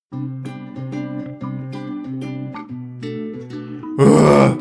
А!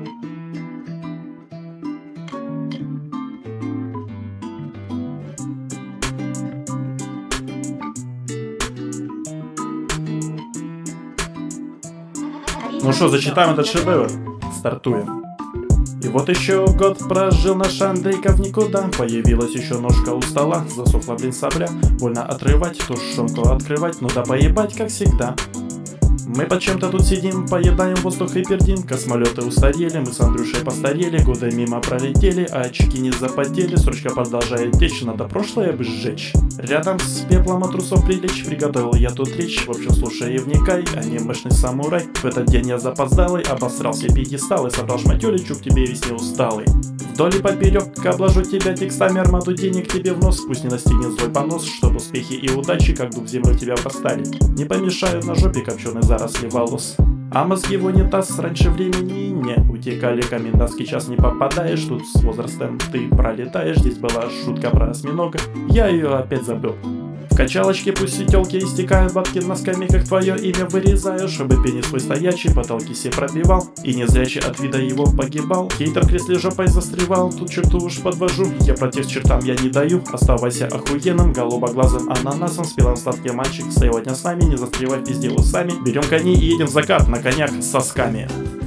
Ну что, зачитаем этот шедевр? Стартуем. И вот еще год прожил наш Андрейка в никуда. Появилась еще ножка у стола, засохла, блин, сопля. Больно отрывать, тушенку открывать, ну да поебать, как всегда. Мы под чем-то тут сидим, поедаем воздух и пердим. Космолеты устарели, мы с Андрюшей постарели. Годы мимо пролетели, а очки не запотели. Строчка продолжает течь, надо прошлое бы сжечь. Рядом с пеплом от трусов прилечь. Приготовил я тут речь, в общем слушай и вникай. Анимешный самурай, в этот день я запоздалый. Обосрал все пьедесталы, собрал шматюлечу к тебе весь неусталый. Вдоль и поперек обложу тебя текстами, армаду денег тебе в нос. Пусть не настигнет злой понос, чтобы успехи и удачи, как дуб в землю тебя врастали. Не помешают на жопе копченые заросли волос. А мозги в унитаз раньше времени не утекали. Комендантский час не попадаешь, тут с возрастом ты пролетаешь. Здесь была шутка про осьминога, я ее опять забыл. В качалочке пусть и тёлки истекают бабки на скамейках, твое имя вырезаю, чтобы пенис свой стоячий потолки себе пробивал. И незрячий от вида его погибал. Хейтер в кресле жопой застревал, тут черту уж подвожу. Я протест чертам я не даю, оставайся охуенным, голубоглазым ананасом. Спелом сладкий мальчик, сегодня с нами, не застревай в пизде усами. Берем коней и едем в закат на конях с сосками.